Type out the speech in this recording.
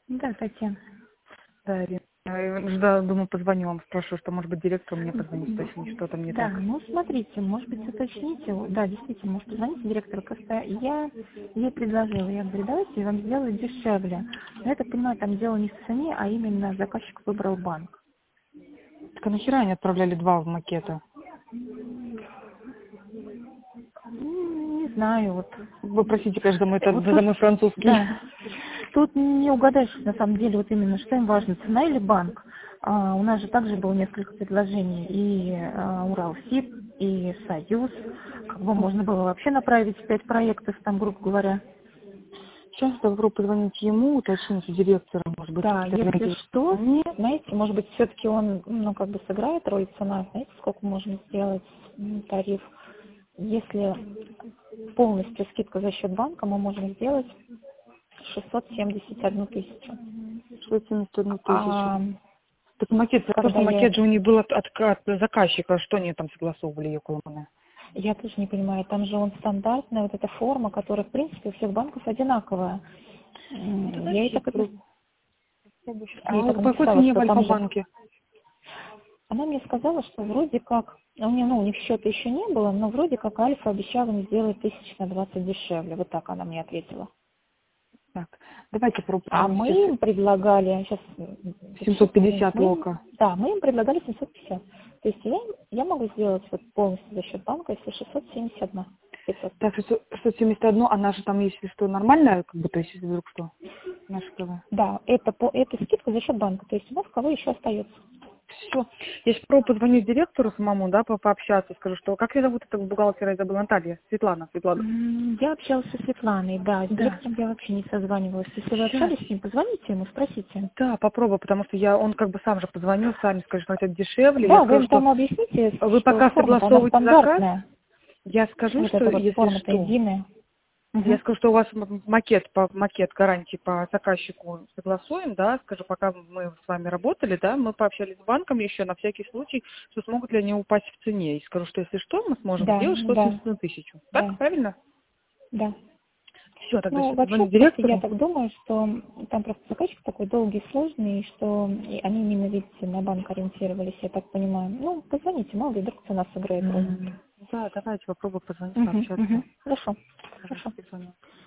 Да, Татьяна. Да, Ирина. Я думаю, позвоню вам, спрошу, что, может быть, директор мне позвонит, уточнить, что там не Да, так. ну смотрите, может быть, уточните. Да, действительно, может позвонить директору. Просто я ей предложила, я говорю, давайте я вам сделаю дешевле. Но я так понимаю, там дело не в цене, а именно заказчик выбрал банк. Так а нахера они отправляли два в макета? Не знаю, вот. Вы простите, конечно, Вот за тут, мой французский. да, тут не угадаешь, на самом деле, вот именно, что им важно, цена или банк. У нас же также было несколько предложений, и Уралсиб, и Союз. Как бы можно было вообще направить 5 проектов, там, грубо говоря. Сейчас я попробую позвонить ему, уточнить у директора, может быть, Да, какие-то если варианты. что, знаете, может быть, все-таки он, ну, как бы сыграет роль цена, знаете, сколько можно сделать тариф. Если полностью скидка за счет банка, мы можем сделать 671 тысячу. 671 тысячу. А Так макет, когда просто макет же у них был от заказчика, что они там согласовывали ее колонны? я тоже не понимаю, там же он стандартная, вот эта форма, которая, в принципе, у всех банков одинаковая. Ну, ты Я знаешь, ей я так, попробую сейчас. я ей А так по какой написала, цене в что там же... Альфа-банке? Она мне сказала, что вроде как, у них счета еще не было, но вроде как Альфа обещала им сделать 1000 на 20 дешевле. Вот так она мне ответила. Так, давайте А попробуем мы сейчас им предлагали, сейчас запишите, извините, 750 лока. мы им предлагали 750. То есть я могу сделать вот полностью за счет банка, если 671 500. Так, 671, она же там, если что, нормальная, как бы, то есть, если вдруг что, наша КВ. Да, это скидка за счет банка. То есть у нас кого еще остается? Все. Я сейчас попробую позвонить директору самому, да, пообщаться, скажу, что, как ее зовут, это бухгалтера, я забыла, Наталья, Светлана. Я общалась со Светланой, да, с Да. директором я вообще не созванивалась. Если вы Сейчас. общались с ним, позвоните ему, спросите. Да, попробую, потому что он как бы сам же позвонил, сами скажет, что хотят дешевле. Я Да, вы скажу, им что там объясните, вы что пока форма-то она согласовываете заказ, стандартная. я скажу, Вот что эта вот если форма-то что, единая. я Мгм. скажу, что у вас макет гарантии по заказчику согласуем, да, скажу, пока мы с вами работали, да, мы пообщались с банком еще на всякий случай, что смогут ли они упасть в цене. И скажу, что если что, мы сможем Да, сделать да, 670 на 1000. Так, да, правильно? да. Все, тогда Ну, сейчас вообще, позвоню просто я директору. так думаю, что там просто заказчик такой долгий, сложный, и что и они именно, видите, на банк ориентировались, я так понимаю. Ну, позвоните, мало ли, вдруг цена сыграет роль. Да, давайте попробую позвонить, Угу, пообщаться. угу. Хорошо, Хорошо, хорошо. перезвоню.